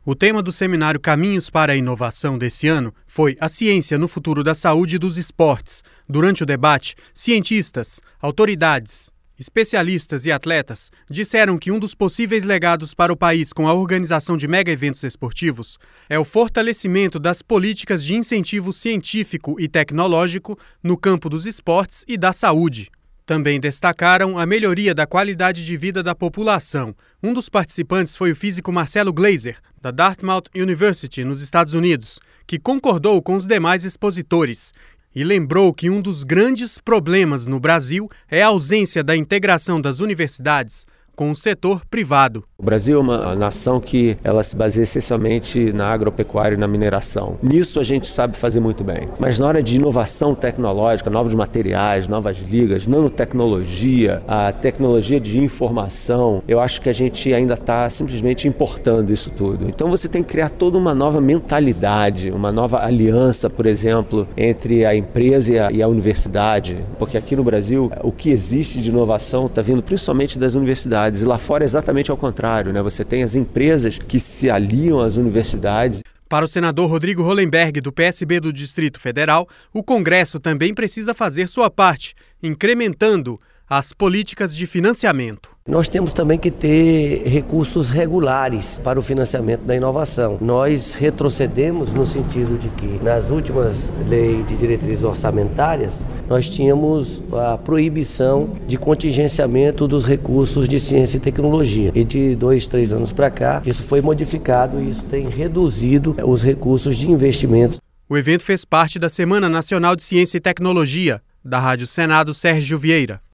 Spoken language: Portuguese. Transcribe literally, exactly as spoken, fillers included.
O tema do seminário Caminhos para a Inovação desse ano foi a ciência no futuro da saúde e dos esportes. Durante o debate, cientistas, autoridades, especialistas e atletas disseram que um dos possíveis legados para o país com a organização de mega-eventos esportivos é o fortalecimento das políticas de incentivo científico e tecnológico no campo dos esportes e da saúde. Também destacaram a melhoria da qualidade de vida da população. Um dos participantes foi o físico Marcelo Gleiser, da Dartmouth University, nos Estados Unidos, que concordou com os demais expositores e lembrou que um dos grandes problemas no Brasil é a ausência da integração das universidades com o setor privado. O Brasil é uma nação que ela se baseia essencialmente na agropecuária e na mineração. Nisso a gente sabe fazer muito bem. Mas na hora de inovação tecnológica, novos materiais, novas ligas, nanotecnologia, a tecnologia de informação, eu acho que a gente ainda está simplesmente importando isso tudo. Então você tem que criar toda uma nova mentalidade, uma nova aliança, por exemplo, entre a empresa e a, e a universidade. Porque aqui no Brasil, o que existe de inovação está vindo principalmente das universidades. E lá fora é exatamente ao contrário, né? Você tem as empresas que se aliam às universidades. Para o senador Rodrigo Hollenberg, do P S B do Distrito Federal, o Congresso também precisa fazer sua parte, incrementando as políticas de financiamento. Nós temos também que ter recursos regulares para o financiamento da inovação. Nós retrocedemos no sentido de que, nas últimas leis de diretrizes orçamentárias, nós tínhamos a proibição de contingenciamento dos recursos de ciência e tecnologia. E de dois, três anos para cá, isso foi modificado e isso tem reduzido os recursos de investimentos. O evento fez parte da Semana Nacional de Ciência e Tecnologia, da Rádio Senado Sérgio Vieira.